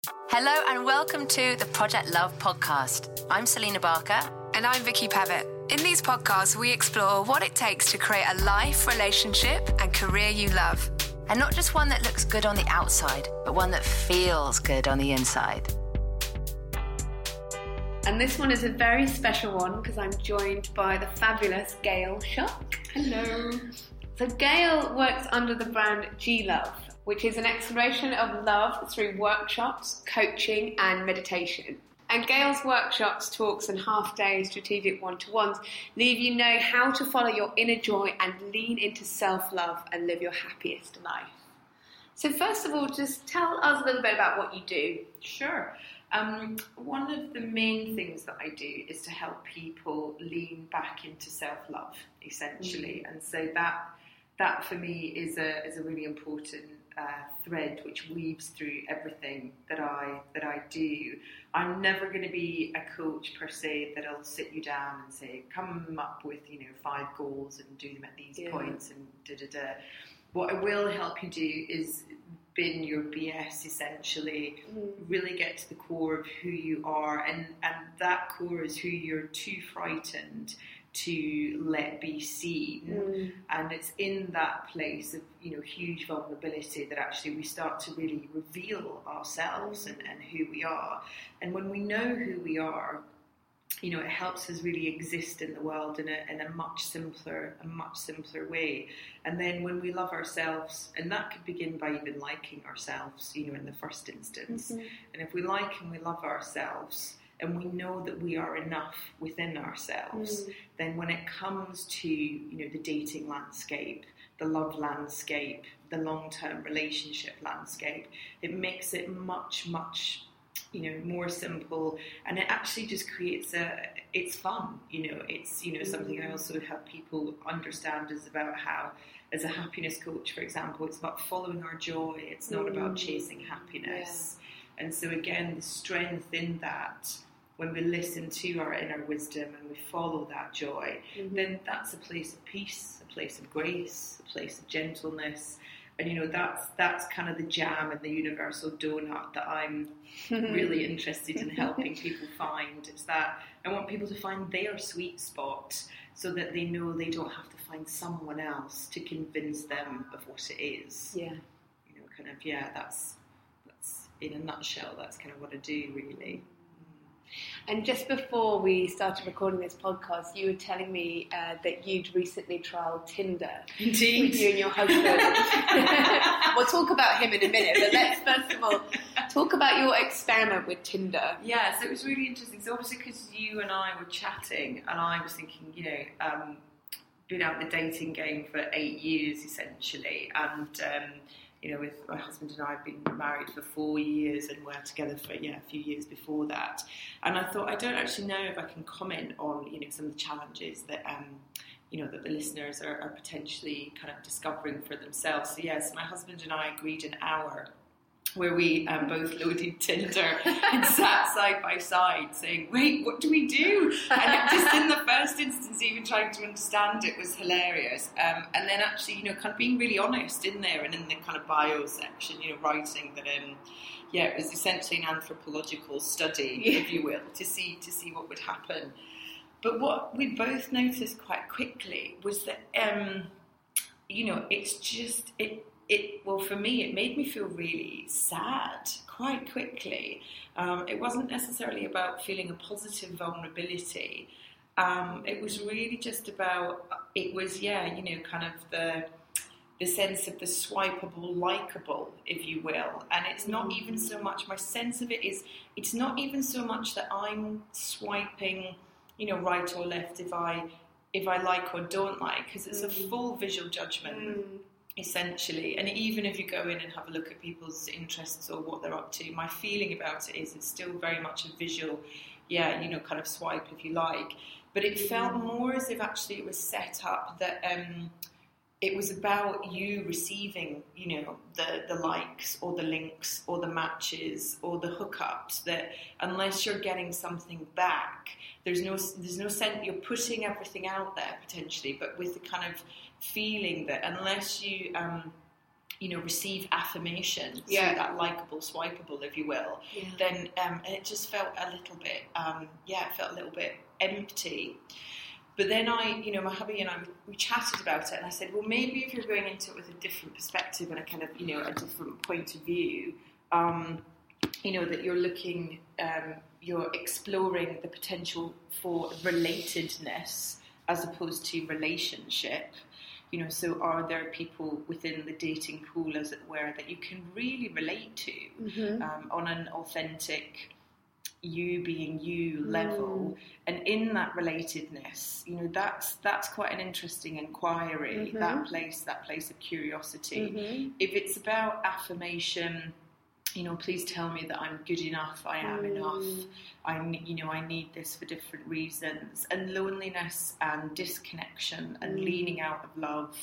Hello and welcome to the Project Love podcast. I'm Selena Barker. And I'm Vicky Pavitt. In these podcasts, we explore what it takes to create a life, relationship and career you love. And not just one that looks good on the outside, but one that feels good on the inside. And this one is a very special one because I'm joined by the fabulous Gail Shuck. Hello. So Gail works under the brand G-Love, which is an exploration of love through workshops, coaching and meditation. And Gail's workshops, talks and half-day strategic one-to-ones leave you know how to follow your inner joy and lean into self-love and live your happiest life. So first of all, just tell us a little bit about what you do. Sure. One of the main things that I do is to help people lean back into self-love, essentially. And so that for me is a really important thread which weaves through everything that I do. I'm never going to be a coach per se that'll sit you down and say, come up with 5 goals and do them at these points and da-da-da. What I will help you do is bin your BS, essentially, really get to the core of who you are, and that core is who you're too frightened to let be seen. And it's in that place of huge vulnerability that actually we start to really reveal ourselves and who we are. And when we know who we are, it helps us really exist in the world in a much simpler way. And then when we love ourselves, and that could begin by even liking ourselves, in the first instance. And if we like and we love ourselves, and we know that we are enough within ourselves, then when it comes to the dating landscape, the love landscape, the long-term relationship landscape, it makes it much more simple, and it actually just creates it's fun. It's something I also help people understand is about how, as a happiness coach, for example, it's about following our joy. It's not about chasing happiness. And so again, the strength in that, when we listen to our inner wisdom and we follow that joy, then that's a place of peace, a place of grace, a place of gentleness. And that's kind of the jam and the universal donut that I'm really interested in helping people find. It's that I want people to find their sweet spot so that they know they don't have to find someone else to convince them of what it is. That's in a nutshell, that's kind of what I do, really. And just before we started recording this podcast, you were telling me that you'd recently trialled Tinder. Indeed. With you and your husband. We'll talk about him in a minute, but let's first of all talk about your experiment with Tinder. Yeah, so it was really interesting. So obviously because you and I were chatting, and I was thinking, been out the dating game for 8 years essentially, and with my husband and I have been married for 4 years and were together for a few years before that. And I thought, I don't actually know if I can comment on some of the challenges that that the listeners are potentially kind of discovering for themselves. So yes, my husband and I agreed an hour where we both loaded Tinder and sat side by side saying, wait, what do we do? And just in the first instance, even trying to understand it was hilarious. And then actually, kind of being really honest in there and in the kind of bio section, writing that, it was essentially an anthropological study, if you will, to see what would happen. But what we both noticed quite quickly was that, it's just, well, for me, it made me feel really sad quite quickly. It wasn't necessarily about feeling a positive vulnerability. It was really just about, kind of the sense of the swipeable, likable, if you will. And it's not even so much, my sense of it is, it's not even so much that I'm swiping, right or left if I like or don't like, because it's a full visual judgment. Essentially, and even if you go in and have a look at people's interests or what they're up to, my feeling about it is it's still very much a visual, kind of swipe if you like. But it felt more as if actually it was set up that it was about you receiving, the likes or the links or the matches or the hookups, that unless you're getting something back, there's no sense, you're putting everything out there potentially, but with the kind of feeling that unless you receive affirmation through that likeable, swipeable, if you will, then it just felt a little bit, it felt a little bit empty. But then my hubby and I, we chatted about it, and I said, well, maybe if you're going into it with a different perspective and a kind of, a different point of view, that you're looking, you're exploring the potential for relatedness as opposed to relationship. So are there people within the dating pool, as it were, that you can really relate to on an authentic, you being you level? And in that relatedness, that's quite an interesting inquiry, that place of curiosity. If it's about affirmation, please tell me that I'm good enough, I am enough, I need this for different reasons, and loneliness and disconnection and leaning out of love,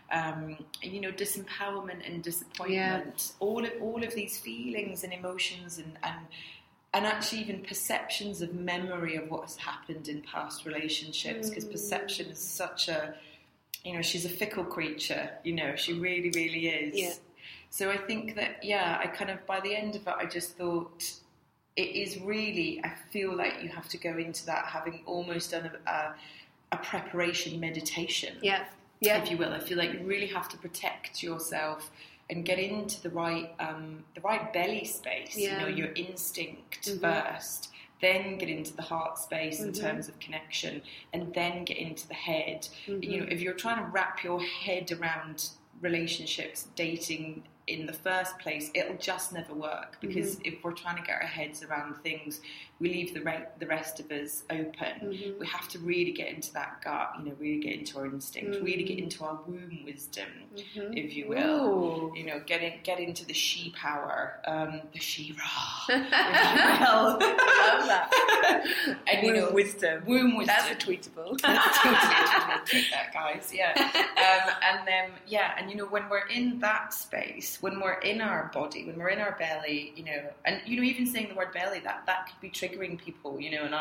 disempowerment and disappointment, all of these feelings and emotions and actually even perceptions of memory of what has happened in past relationships, because perception is such a, she's a fickle creature, she really, really is. Yeah. So I think that, I kind of, by the end of it, I just thought it is really, I feel like you have to go into that having almost done a preparation meditation, if you will. I feel like you really have to protect yourself and get into the right belly space, your instinct first, then get into the heart space in terms of connection, and then get into the head. If you're trying to wrap your head around relationships, dating in the first place, it'll just never work, because if we're trying to get our heads around things, we leave the rest of us open. We have to really get into that gut, really get into our instinct, really get into our womb wisdom, if you will. Get into the she power, the she ra, if you will. I love that. And womb wisdom. Womb wisdom. That's a tweetable. That's totally tweetable. Tweet that, guys. Yeah. And then when we're in that space, when we're in our body, when we're in our belly, and even saying the word belly, that could be triggering people, and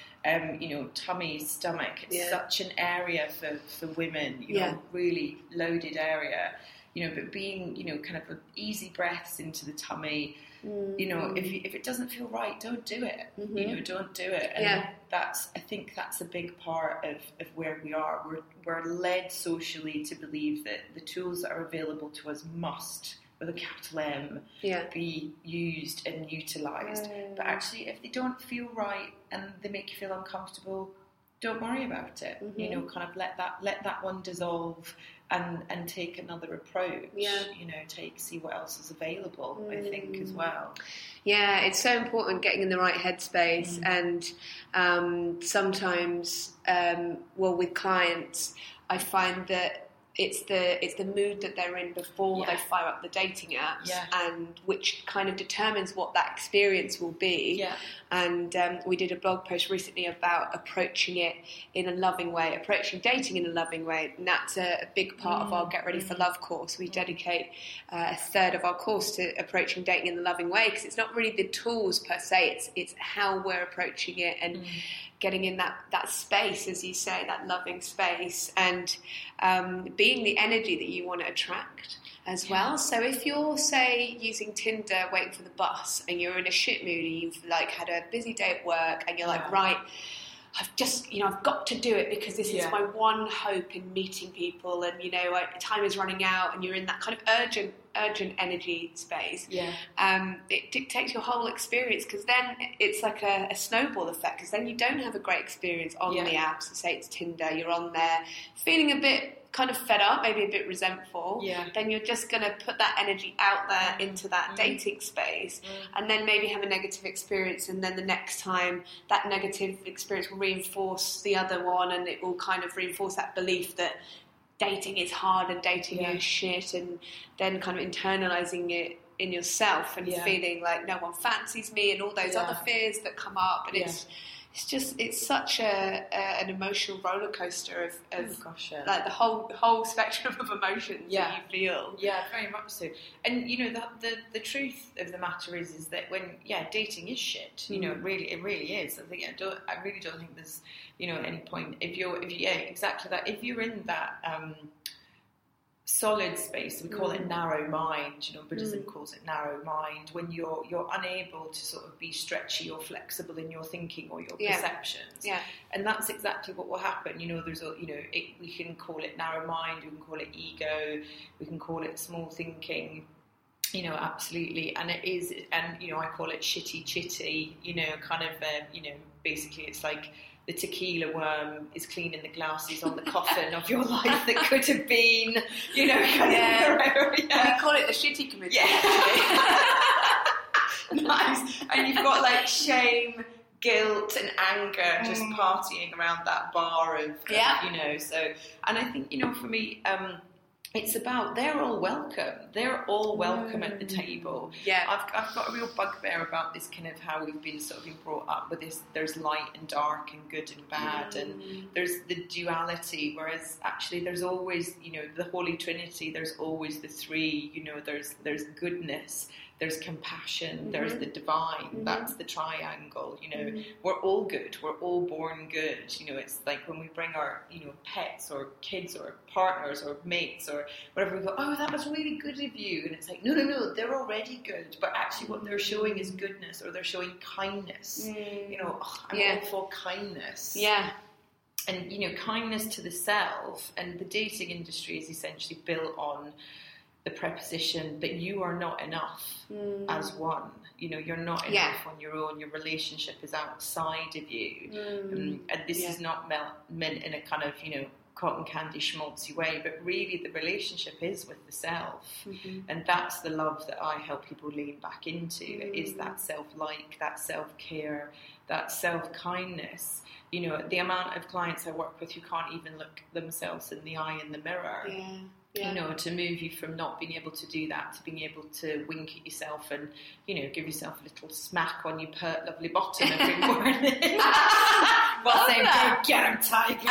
I, tummy, stomach, it's such an area for women, really loaded area, but being, kind of easy breaths into the tummy, if it doesn't feel right, don't do it, don't do it. And I think that's a big part of where we are. We're led socially to believe that the tools that are available to us must, with a capital M, be used and utilised. But actually, if they don't feel right and they make you feel uncomfortable, don't worry about it. Kind of let that one dissolve and take another approach. See what else is available, I think, as well. Yeah, it's so important getting in the right headspace, and sometimes, with clients, I find that it's the mood that they're in before they fire up the dating apps, and which kind of determines what that experience will be. And we did a blog post recently about approaching it in a loving way, approaching dating in a loving way, and that's a big part of our Get Ready for Love course. We dedicate a third of our course to approaching dating in a loving way, because it's not really the tools per se, it's how we're approaching it and getting in that space, as you say, that loving space, and being the energy that you want to attract as well. So if you're, say, using Tinder, waiting for the bus, and you're in a shit mood, and you've had a busy day at work, and you're like, right, I've got to do it because this is my one hope in meeting people, and time is running out, and you're in that kind of urgent energy space. It dictates your whole experience, because then it's like a snowball effect, because then you don't have a great experience on the apps. So say it's Tinder, you're on there feeling a bit kind of fed up, maybe a bit resentful, then you're just going to put that energy out there into that dating space, and then maybe have a negative experience, and then the next time that negative experience will reinforce the other one, and it will kind of reinforce that belief that dating is hard and dating is shit, and then kind of internalizing it in yourself and feeling like no one fancies me, and all those other fears that come up, and it's such an emotional roller coaster of like the whole spectrum of emotions that you feel. Yeah, very much so. And the truth of the matter is that when dating is shit, it really is. I really don't think there's any point if you exactly that, if you're in that solid space. We call it narrow mind. Buddhism calls it narrow mind, when you're unable to sort of be stretchy or flexible in your thinking or your perceptions. Yeah. And that's exactly what will happen. We can call it narrow mind, we can call it ego, we can call it small thinking. Absolutely. And it is, and I call it shitty chitty. Basically it's like the tequila worm is cleaning the glasses on the coffin of your life that could have been, We call it the shitty committee. Yeah. Nice. And you've got like shame, guilt and anger just partying around that bar of, so, and I think, for me, it's about, they're all welcome. They're all welcome at the table. Yeah. I've got a real bugbear about this kind of how we've been sort of been brought up with this. There's light and dark and good and bad, and there's the duality. Whereas actually, there's always, the Holy Trinity. There's always the three. There's goodness. There's compassion, there's the divine, that's the triangle, We're all good, we're all born good, It's like when we bring our, pets or kids or partners or mates or whatever, we go, oh, that was really good of you. And it's like, no, they're already good. But actually what they're showing is goodness, or they're showing kindness. I'm all for kindness. Yeah. And, kindness to the self. And the dating industry is essentially built on the preposition that you are not enough as one. You're not enough on your own. Your relationship is outside of you. And this is not meant in a kind of, cotton candy schmaltzy way, but really the relationship is with the self. And that's the love that I help people lean back into, is that self-like, that self-care, that self-kindness. The amount of clients I work with who can't even look themselves in the eye in the mirror. To move you from not being able to do that to being able to wink at yourself and, give yourself a little smack on your pert, lovely bottom every morning. While saying, go get him, tiger.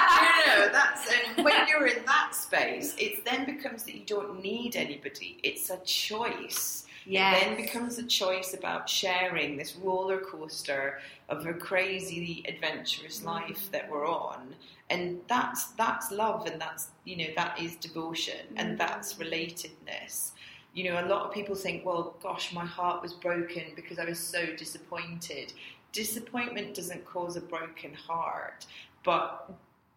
That's, and when you're in that space, it then becomes that you don't need anybody. It's a choice. Yes. It then becomes a choice about sharing this roller coaster of a crazy, adventurous life that we're on. And that's love, and that's, that is devotion, and that's relatedness. A lot of people think, well, gosh, my heart was broken because I was so disappointed. Disappointment doesn't cause a broken heart, but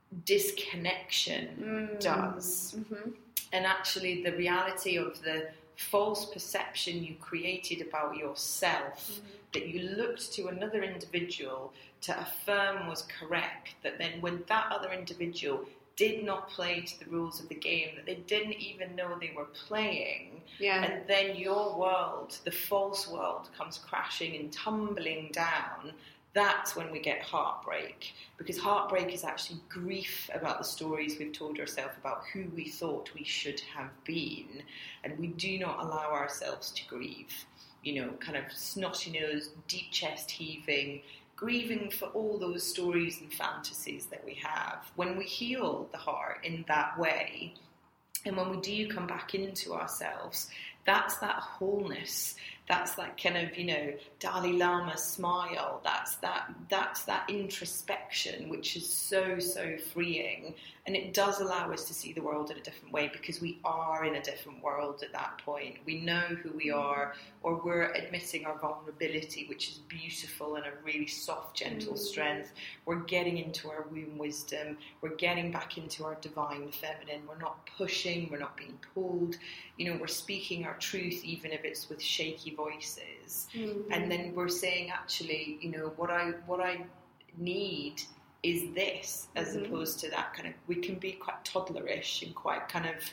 disconnection does. And actually the reality of the false perception you created about yourself, that you looked to another individual to affirm was correct, that then when that other individual did not play to the rules of the game, that they didn't even know they were playing, and then your world, the false world, comes crashing and tumbling down, that's when we get heartbreak. Because heartbreak is actually grief about the stories we've told ourselves about who we thought we should have been, and we do not allow ourselves to grieve. Kind of snotty-nosed, deep chest heaving, grieving for all those stories and fantasies that we have. When we heal the heart in that way, and when we do come back into ourselves, that's that wholeness. That's that kind of, Dalai Lama smile. That's that introspection, which is so, so freeing. And it does allow us to see the world in a different way, because we are in a different world at that point. We know who we are, or we're admitting our vulnerability, which is beautiful and a really soft, gentle strength. We're getting into our womb wisdom. We're getting back into our divine feminine. We're not pushing. We're not being pulled. We're speaking our truth, even if it's with shaky voices. And then we're saying, actually, what I need is this, as opposed to that kind of, we can be quite toddlerish and quite kind of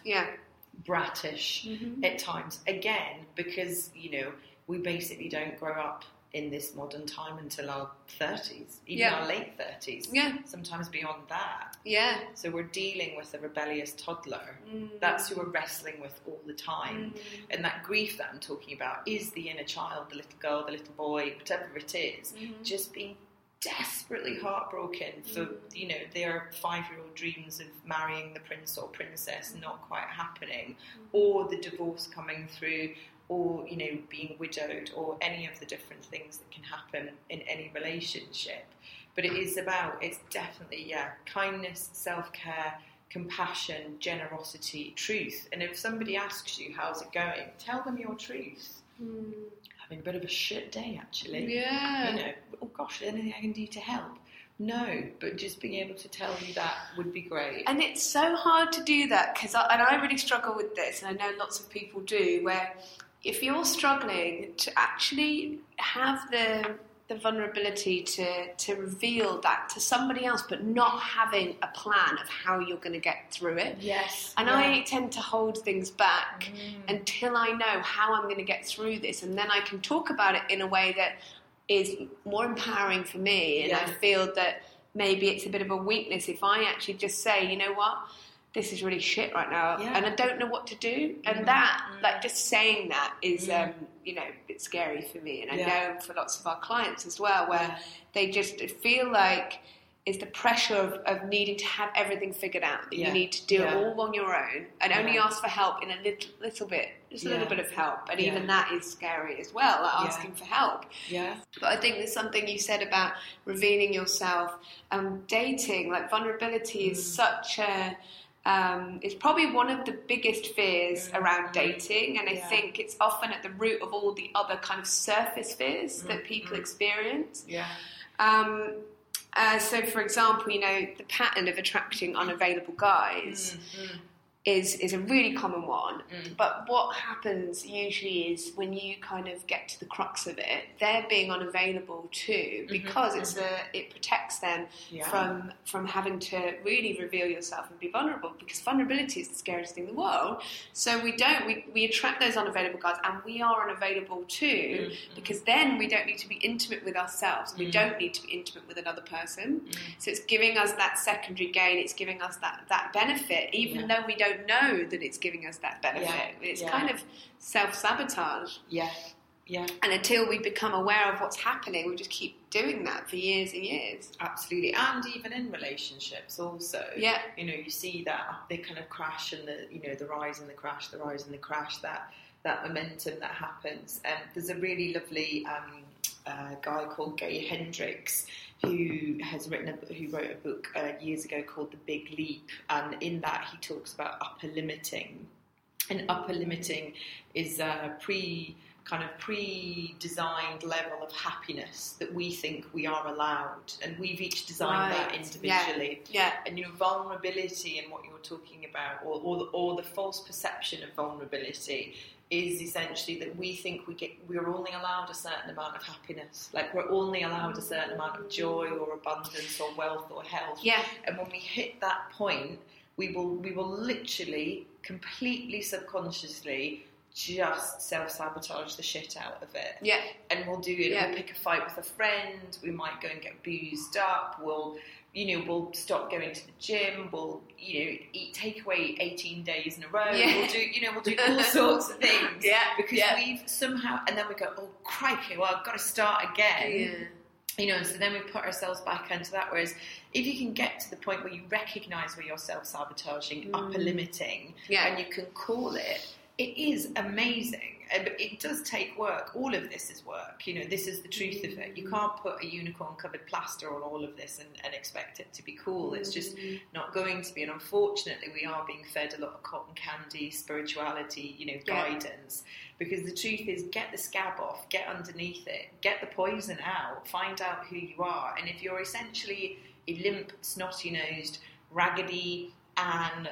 brattish at times, again, because, we basically don't grow up in this modern time until our 30s, even our late 30s, sometimes beyond that. So we're dealing with a rebellious toddler. That's who we're wrestling with all the time. And that grief that I'm talking about is the inner child, the little girl, the little boy, whatever it is, just being desperately heartbroken for, their 5-year-old dreams of marrying the prince or princess not quite happening, or the divorce coming through, or, being widowed, or any of the different things that can happen in any relationship. But it's definitely, kindness, self-care, compassion, generosity, truth. And if somebody asks you, how's it going? Tell them your truth. Having a bit of a shit day, actually. Yeah. You know, oh gosh, anything I can do to help? No, but just being able to tell you that would be great. And it's so hard to do that, because I really struggle with this, and I know lots of people do, where if you're struggling to actually have the vulnerability to reveal that to somebody else, but not having a plan of how you're going to get through it. Yes. And I tend to hold things back until I know how I'm going to get through this, and then I can talk about it in a way that is more empowering for me. And I feel that maybe it's a bit of a weakness if I actually just say, you know what, this is really shit right now, and I don't know what to do. And that, like, just saying that is, you know, a bit scary for me. And I know for lots of our clients as well, where they just feel like it's the pressure of needing to have everything figured out, that you need to do it all on your own, and only ask for help in a little bit, just a little bit of help. And even that is scary as well, like asking for help. But I think there's something you said about revealing yourself. Dating, like, vulnerability is such a... it's probably one of the biggest fears around dating, and I think it's often at the root of all the other kind of surface fears that people experience. So, for example, you know, the pattern of attracting unavailable guys is a really common one. But what happens usually is when you kind of get to the crux of it, they're being unavailable too, because it protects them from having to really reveal yourself and be vulnerable, because vulnerability is the scariest thing in the world. So we attract those unavailable guys, and we are unavailable too, because then we don't need to be intimate with ourselves, and we don't need to be intimate with another person. So it's giving us that secondary gain, it's giving us that benefit, even though we don't know that it's giving us that benefit. It's kind of self-sabotage. And until we become aware of what's happening, we just keep doing that for years and years. Absolutely. And even in relationships also. You know, you see that they kind of crash, and the rise and the crash, that momentum that happens. There's a really lovely guy called Gay Hendricks who wrote a book years ago called The Big Leap, and in that he talks about upper limiting. And upper limiting is a pre-designed level of happiness that we think we are allowed, and we've each designed that individually. And vulnerability, and what you're talking about, or the false perception of vulnerability, is essentially that we think we're only allowed a certain amount of happiness, like we're only allowed a certain amount of joy or abundance or wealth or health. And when we hit that point, we will literally, completely subconsciously, just self-sabotage the shit out of it. And we'll do it. We'll pick a fight with a friend. We might go and get boozed up. We'll stop going to the gym. We'll, eat takeaway 18 days in a row. We'll do all sorts of things. Because we've somehow, and then we go, oh crikey, well, I've got to start again. So then we put ourselves back into that. Whereas if you can get to the point where you recognise where you're self-sabotaging, upper limiting, and you can call it, it is amazing. But it does take work. All of this is work. This is the truth of it. You can't put a unicorn-covered plaster on all of this and expect it to be cool. It's just not going to be. And unfortunately, we are being fed a lot of cotton candy, spirituality, guidance. Because the truth is, get the scab off, get underneath it, get the poison out, find out who you are. And if you're essentially a limp, snotty-nosed, raggedy and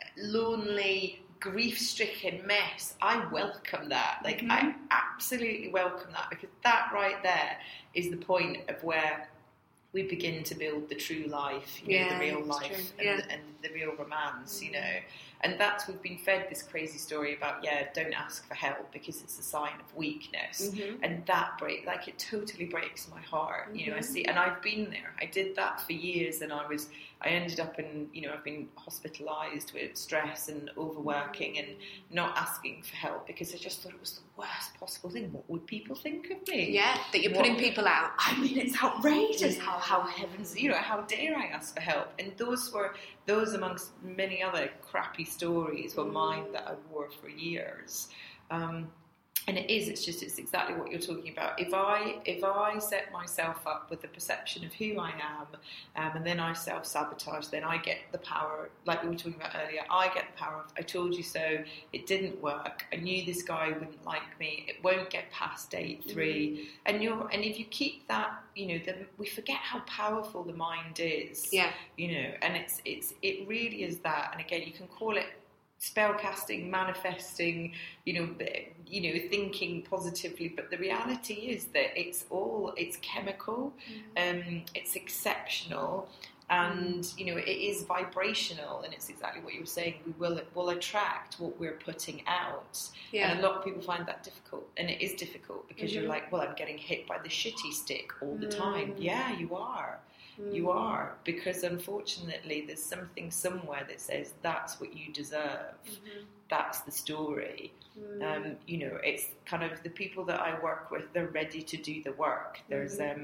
lonely, grief-stricken mess, I welcome that. I absolutely welcome that, because that right there is the point of where we begin to build the true life, the real life, and the real romance, And we've been fed this crazy story about, don't ask for help because it's a sign of weakness. And that it totally breaks my heart. I see, and I've been there. I did that for years, and I ended up in, I've been hospitalised with stress and overworking and not asking for help, because I just thought it was the worst possible thing. What would people think of me? That you're putting people out. I mean, it's outrageous. How heavens, how dare I ask for help? And those amongst many other crappy stories were mine that I wore for years. And it's exactly what you're talking about. If I set myself up with the perception of who I am, and then I self-sabotage, then I get the power, like we were talking about earlier, I get the power of, I told you so, it didn't work, I knew this guy wouldn't like me, it won't get past date 3. And if you keep that, we forget how powerful the mind is. Yeah. And it really is that. And again, you can call it spellcasting, manifesting, thinking positively, but the reality is that it's chemical, it's exceptional, and it is vibrational, and it's exactly what you were saying. We'll attract what we're putting out, and a lot of people find that difficult, and it is difficult because you're like, well, I'm getting hit by the shitty stick all the time. Yeah, you are. You are, because unfortunately there's something somewhere that says that's what you deserve. That's the story. It's kind of the people that I work with, they're ready to do the work. There's there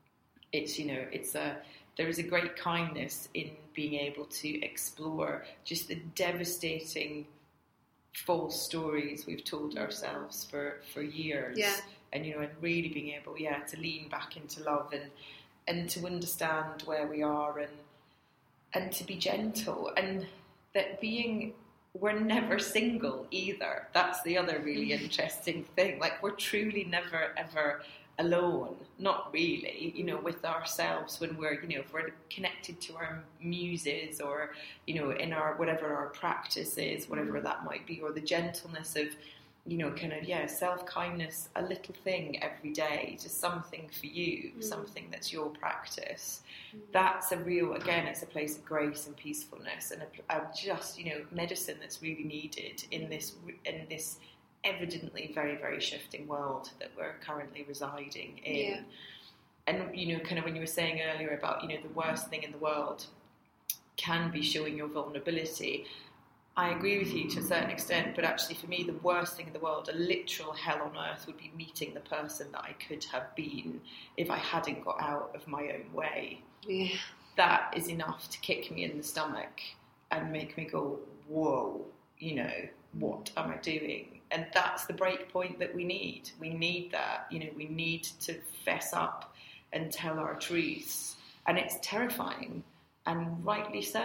is a great kindness in being able to explore just the devastating false stories we've told ourselves for years. And and really being able to lean back into love and to understand where we are and to be gentle, and that we're never single either. That's the other really interesting thing. Like, we're truly never ever alone, not really, with ourselves when we're, if we're connected to our muses or, in our, whatever our practice is, whatever that might be, or the gentleness of, self-kindness, a little thing every day, just something for you, something that's your practice. That's a real, again, it's a place of grace and peacefulness, and just, medicine that's really needed in this evidently very, very shifting world that we're currently residing in. And, when you were saying earlier about, the worst thing in the world can be showing your vulnerability, I agree with you to a certain extent, but actually for me the worst thing in the world, a literal hell on earth, would be meeting the person that I could have been if I hadn't got out of my own way. Yeah. That is enough to kick me in the stomach and make me go, whoa, what am I doing? And that's the break point that we need. We need that, we need to fess up and tell our truths. And it's terrifying. And rightly so,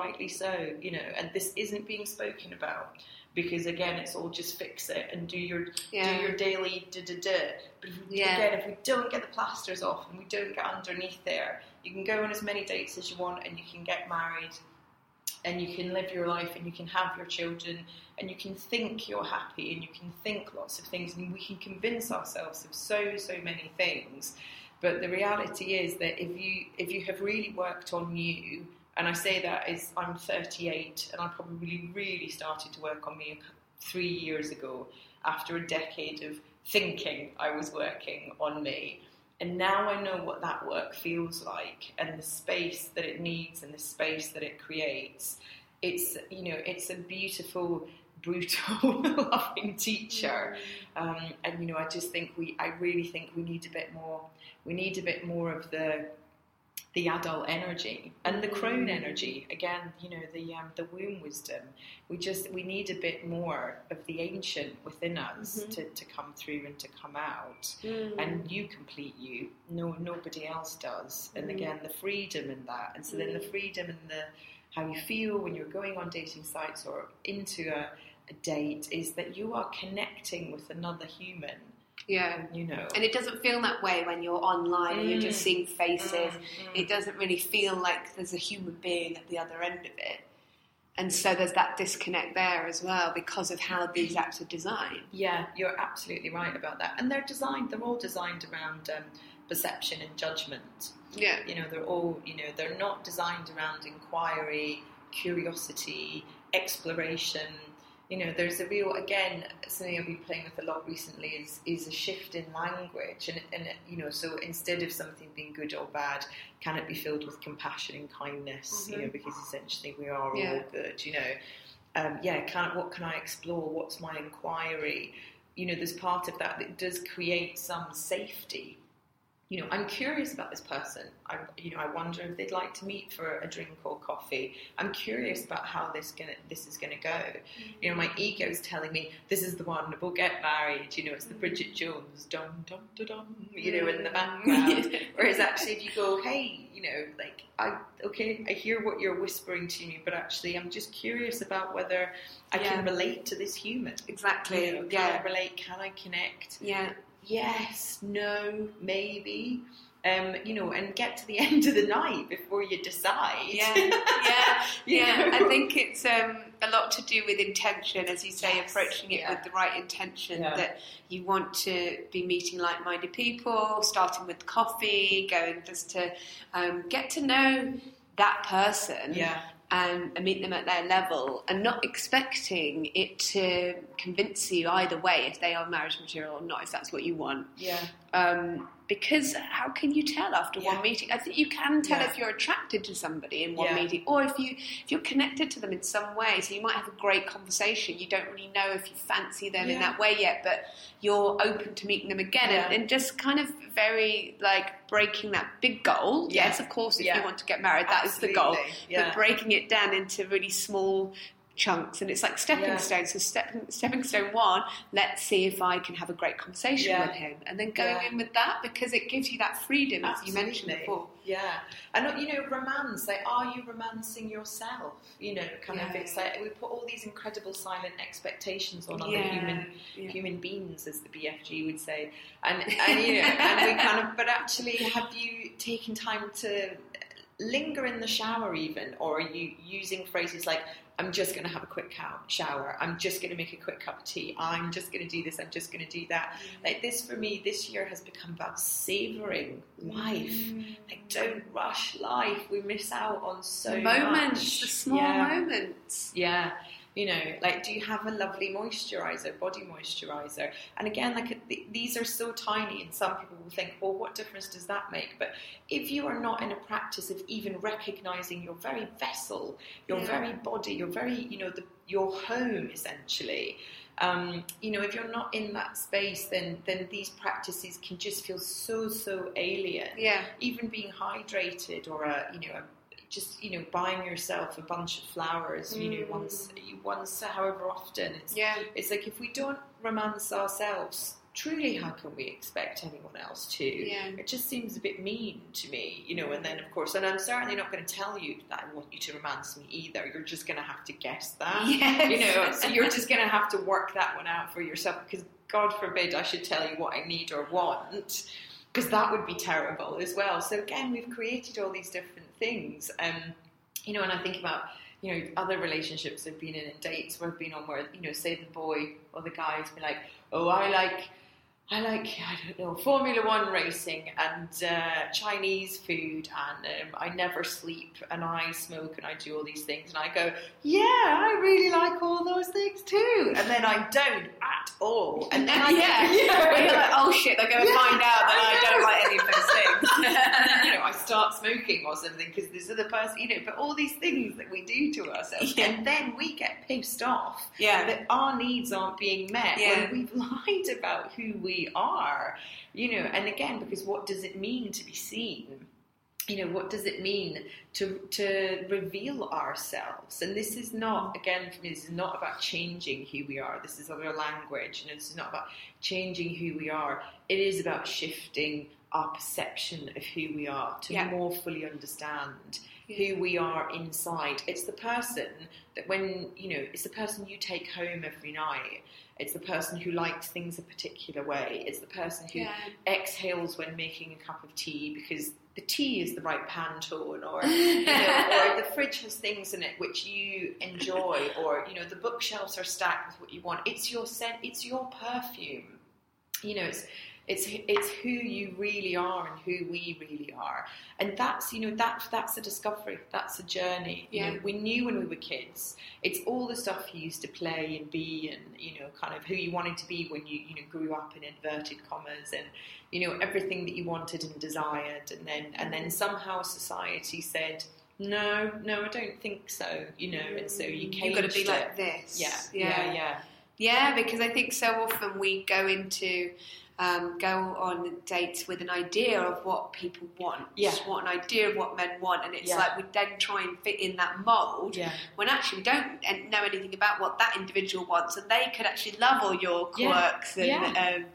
and this isn't being spoken about, because again, it's all just fix it and do your daily da-da-da. But if we don't get the plasters off and we don't get underneath there, you can go on as many dates as you want, and you can get married, and you can live your life, and you can have your children, and you can think you're happy, and you can think lots of things, and we can convince ourselves of so many things. But the reality is that if you have really worked on you, and I say that as I'm 38, and I probably really started to work on me 3 years ago, after a decade of thinking I was working on me. And now I know what that work feels like, and the space that it needs, and the space that it creates. It's a beautiful, brutal, loving teacher, and I just think I really think we need a bit more. We need a bit more of the adult energy and the crone energy. Again, the womb wisdom. We need a bit more of the ancient within us to come through and to come out. And you complete you. No, nobody else does. And again, the freedom in that. And so then the freedom in how you feel when you're going on dating sites or into a date is that you are connecting with another human. Yeah, and it doesn't feel that way when you're online and you're just seeing faces. It doesn't really feel like there's a human being at the other end of it, and so there's that disconnect there as well because of how these apps are designed. Yeah, you're absolutely right about that, and they're all designed around perception and judgment. Yeah, they're all they're not designed around inquiry, curiosity, exploration. There's a real, again, something I've been playing with a lot recently is a shift in language, and so instead of something being good or bad, can it be filled with compassion and kindness? Because essentially we are all good. What can I explore? What's my inquiry? There's part of that does create some safety. I'm curious about this person. I wonder if they'd like to meet for a drink or coffee. I'm curious about how this is gonna go. My ego is telling me this is the one. We'll get married. It's the Bridget Jones dum dum dum dum. In the background. Whereas actually, if you go, hey, I hear what you're whispering to me, but actually, I'm just curious about whether I can relate to this human. Exactly. Can I relate? Can I connect? Yeah. Yes, no, maybe, and get to the end of the night before you decide. Yeah. I think it's a lot to do with intention, as you say, approaching it with the right intention, that you want to be meeting like-minded people, starting with coffee, going just to get to know that person. And meet them at their level, and not expecting it to convince you either way if they are marriage material or not, if that's what you want. Because how can you tell after one meeting? I think you can tell if you're attracted to somebody in one meeting, or if you're connected to them in some way. So you might have a great conversation. You don't really know if you fancy them in that way yet, but you're open to meeting them again, and just kind of very breaking that big goal. Yes, of course, if you want to get married, that is the goal. But breaking it down into really small chunks, and it's like stepping stones. So stepping stone 1, let's see if I can have a great conversation with him, and then going in with that, because it gives you that freedom, as you mentioned before. And romance, are you romancing yourself? It's like we put all these incredible silent expectations on other human beings, as the BFG would say, and we but actually, have you taken time to linger in the shower even, or are you using phrases like, I'm just going to have a quick shower, I'm just going to make a quick cup of tea, I'm just going to do this, I'm just going to do that. This, for me, this year has become about savouring life. Don't rush life. We miss out on so much. The small moments. Do you have a lovely moisturiser, body moisturiser? And again, these are so tiny, and some people will think, well, what difference does that make? But if you are not in a practice of even recognising your very vessel, your very body, your very, your home, essentially, if you're not in that space, then these practices can just feel so alien. Even being hydrated, or just buying yourself a bunch of flowers, once however often. It's like, if we don't romance ourselves, truly, how can we expect anyone else to? It just seems a bit mean to me, and then of course, and I'm certainly not going to tell you that I want you to romance me either. You're just going to have to guess that. So you're just going to have to work that one out for yourself, because God forbid I should tell you what I need or want, because that would be terrible as well. So again, we've created all these different things, and I think about other relationships I've been in, and dates where I've been on, where say the boy or the guy's been like, oh, I like I don't know, Formula One racing and Chinese food, and I never sleep, and I smoke, and I do all these things, and I go, yeah, I really like all those things too, and then I don't at all, and then you're like, oh shit, they're going to find out that I don't like any of those things, and then, I start smoking or something because this other person, but all these things that we do to ourselves, and then we get pissed off that our needs aren't being met when we've lied about who we are, and again, because what does it mean to be seen? What does it mean to reveal ourselves? And this is not, again, for me, this is not about changing who we are. This is other language, and this is not about changing who we are. It is about shifting our perception of who we are to more fully understand who we are inside. It's the person that when, it's the person you take home every night. It's the person who likes things a particular way. It's the person who exhales when making a cup of tea because the tea is the right Pantone, or or the fridge has things in it which you enjoy, or the bookshelves are stacked with what you want. It's your scent. It's your perfume. It's who you really are and who we really are, and that's that's a discovery. That's a journey. We knew when we were kids. It's all the stuff you used to play and be, and kind of who you wanted to be when you grew up, in inverted commas, and everything that you wanted and desired, and then somehow society said, no, I don't think so. And so you've got to be like this. Yeah, because I think so often we go into go on dates with an idea of what people want, what an idea of what men want, and it's like we then try and fit in that mould when actually we don't know anything about what that individual wants, and they could actually love all your quirks and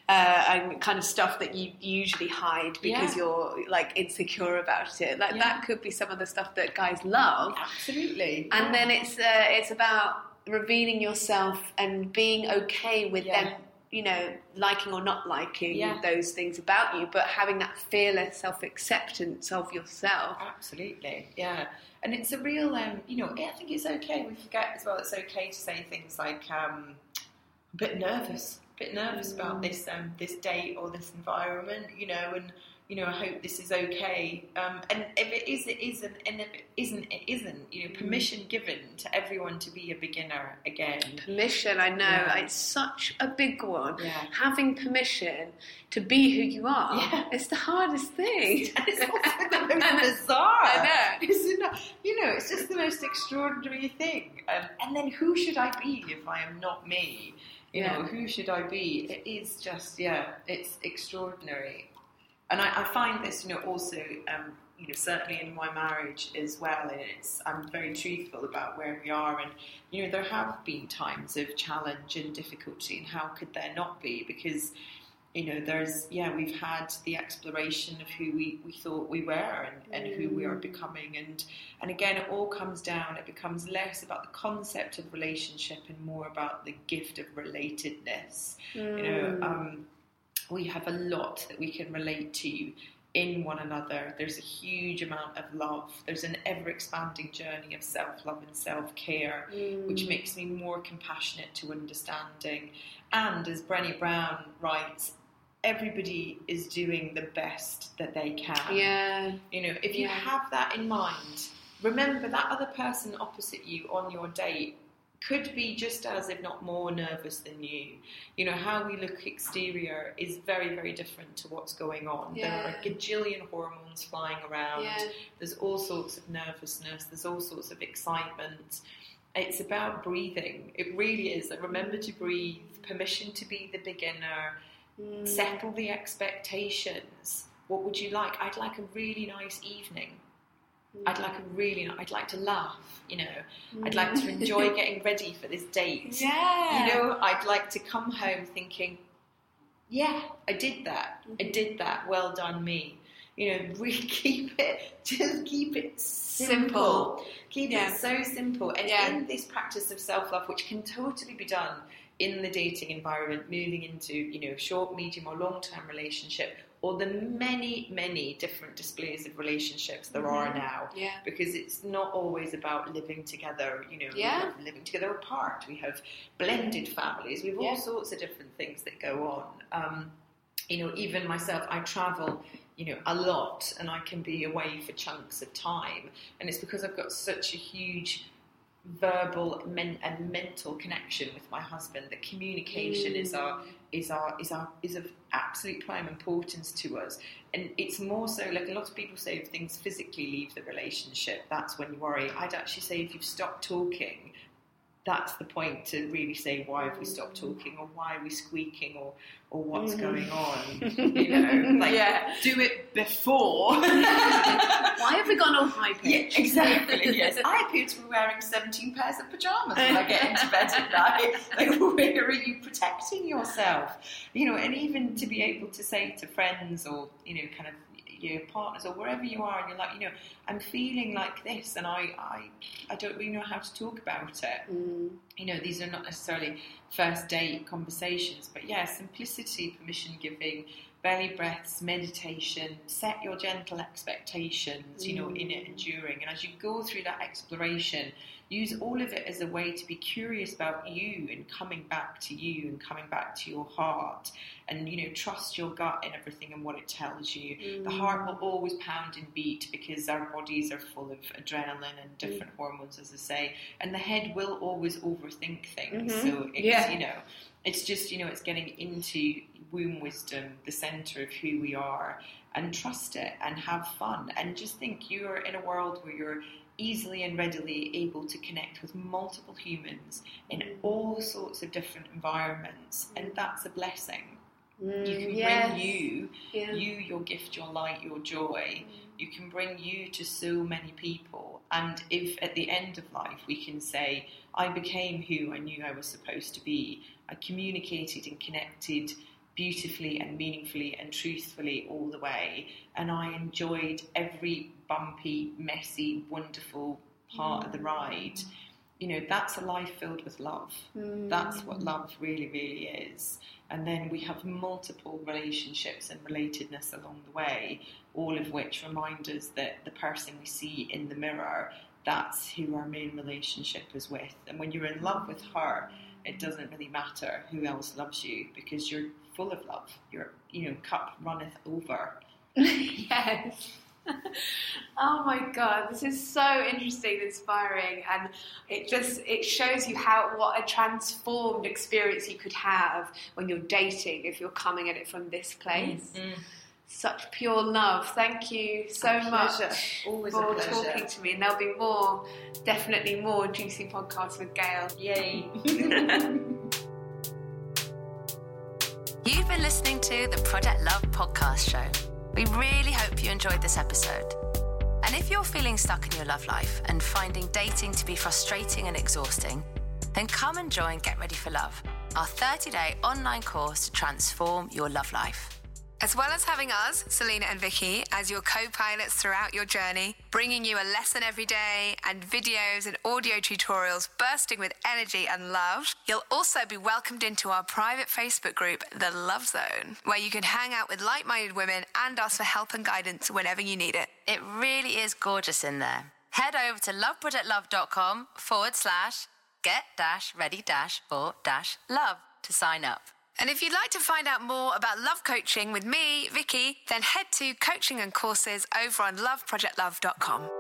kind of stuff that you usually hide because you're like insecure about it. Like that could be some of the stuff that guys love. Absolutely. And then it's about revealing yourself and being okay with them, you know, liking or not liking those things about you, but having that fearless self-acceptance of yourself. Absolutely, yeah. And it's a real, you know, I think it's okay. We forget as well, it's okay to say things like, I'm a bit nervous about this date or this environment, you know, and, you know, I hope this is okay. And if it is, it isn't. And if it isn't, it isn't. You know, permission given to everyone to be a beginner again. Permission, I know. It's such a big one. Yeah. Having permission to be who you are. It's the hardest thing. It's also the most bizarre. I know. You know, it's just the most extraordinary thing. And then who should I be if I am not me? You know, who should I be? It is just, it's extraordinary. And I find this, you know, also, you know, certainly in my marriage as well, and I'm very truthful about where we are, and, you know, there have been times of challenge and difficulty, and how could there not be? Because, you know, we've had the exploration of who we thought we were and who we are becoming, and again, it all comes down, it becomes less about the concept of relationship and more about the gift of relatedness, you know. We have a lot that we can relate to in one another. There's a huge amount of love. There's an ever-expanding journey of self-love and self-care, which makes me more compassionate to understanding. And as Brené Brown writes, everybody is doing the best that they can. Yeah. You know, if you have that in mind, remember that other person opposite you on your date could be just as, if not more, nervous than you. You know, how we look exterior is very, very different to what's going on. There are a gajillion hormones flying around. There's all sorts of nervousness. There's all sorts of excitement. It's about breathing. It really is. Remember to breathe. Permission to be the beginner. Settle the expectations. What would you like? I'd like a really nice evening. I'd like to laugh, you know. I'd like to enjoy getting ready for this date. Yeah. You know, I'd like to come home thinking, yeah, I did that. Well done, me. You know, really keep it simple. Keep it so simple. And in this practice of self-love, which can totally be done in the dating environment, moving into, you know, short, medium or long-term relationship, or the many, many different displays of relationships there are now. Yeah. Because it's not always about living together, you know, we have living together apart. We have blended families. We have all sorts of different things that go on. You know, even myself, I travel, you know, a lot, and I can be away for chunks of time. And it's because I've got such a huge verbal and mental connection with my husband that communication is of absolute prime importance to us. And it's more so, like a lot of people say, if things physically leave the relationship, that's when you worry. I'd actually say if you've stopped talking, that's the point to really say, why have we stopped talking, or why are we squeaking, or what's going on, you know, like, do it before. Why have we gone all high-pitched? Yeah, exactly, yes. I appear to be wearing 17 pairs of pyjamas when I get into bed at night. Like, where are you protecting yourself? You know, and even to be able to say to friends, or, you know, kind of your partners, or wherever you are, and you're like, you know, I'm feeling like this, and I don't really know how to talk about it. You know, these are not necessarily first date conversations, but simplicity, permission giving, belly breaths, meditation, set your gentle expectations, you know, in it and during. And as you go through that exploration, use all of it as a way to be curious about you and coming back to you and coming back to your heart. And, you know, trust your gut in everything and what it tells you. The heart will always pound and beat because our bodies are full of adrenaline and different hormones, as I say. And the head will always overthink things. So it's, you know, it's just, you know, it's getting into womb wisdom, the centre of who we are, and trust it and have fun. And just think you're in a world where you're easily and readily able to connect with multiple humans in all sorts of different environments, and that's a blessing. You can bring you, your gift, your light, your joy. You can bring you to so many people. And if at the end of life we can say, I became who I knew I was supposed to be, I communicated and connected beautifully and meaningfully and truthfully all the way, and I enjoyed every bumpy, messy, wonderful part of the ride, that's a life filled with love. That's what love really, really is. And then we have multiple relationships and relatedness along the way, all of which remind us that the person we see in the mirror, that's who our main relationship is with. And when you're in love with her, it doesn't really matter who else loves you, because you're full of love. Your cup runneth over. Yes. Oh my God, this is so interesting, inspiring, and it shows you what a transformed experience you could have when you're dating if you're coming at it from this place. Such pure love. Thank you so much Always for a pleasure. talking to me. And there'll be definitely more juicy podcasts with Gail. Yay. You've been listening to the Project Love podcast show. We really hope you enjoyed this episode. And if you're feeling stuck in your love life and finding dating to be frustrating and exhausting, then come and join Get Ready for Love, our 30-day online course to transform your love life. As well as having us, Selena and Vicky, as your co-pilots throughout your journey, bringing you a lesson every day and videos and audio tutorials bursting with energy and love, you'll also be welcomed into our private Facebook group, The Love Zone, where you can hang out with like-minded women and ask for help and guidance whenever you need it. It really is gorgeous in there. Head over to loveprojectlove.com/get-ready-for-love to sign up. And if you'd like to find out more about love coaching with me, Vicky, then head to coaching and courses over on loveprojectlove.com.